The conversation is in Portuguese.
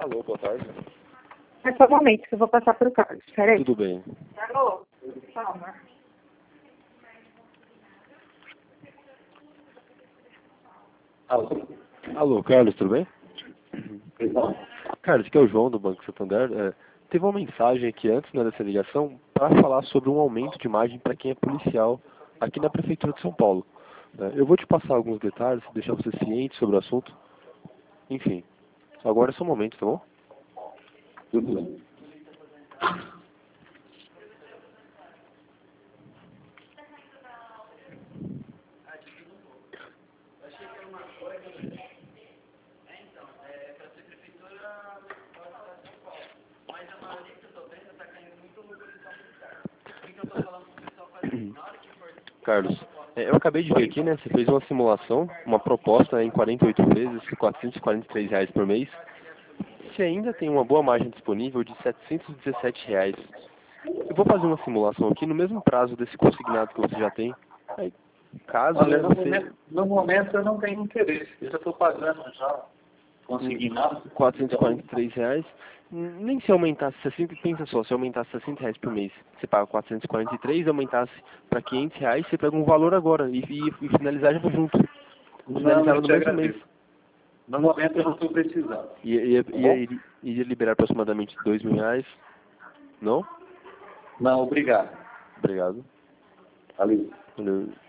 Alô, boa tarde. É só um momento que eu vou passar pro Carlos. Peraí. Tudo bem. Alô? Calma. Alô? Alô, Carlos, tudo bem? Carlos, aqui é o João do Banco Santander. Teve uma mensagem aqui antes, né, dessa ligação para falar sobre um aumento de margem para quem é policial aqui na Prefeitura de São Paulo. Eu vou te passar alguns detalhes, deixar você ciente sobre o assunto. Enfim, agora é só um momento, tá bom? Tudo bem. Carlos, eu acabei de ver aqui, né? Você fez uma simulação, uma proposta em 48 vezes, R$ 443 por mês. Você ainda tem uma boa margem disponível de R$ 717. Eu vou fazer uma simulação aqui no mesmo prazo desse consignado que você já tem. Aí, caso Olha, você... no momento eu não tenho interesse. Eu já estou pagando já consignado. R$ 443. Nem se aumentasse 60, pensa só, se aumentasse R$ 60 por mês, você paga 443, aumentasse para R$ 500, você pega um valor agora e finalizar já junto. Finalizar Eu no te mesmo mês. agradeço. No momento eu não estou precisando. Ia liberar aproximadamente R$ 2.000. Não? Não, obrigado. Obrigado. Valeu. Valeu.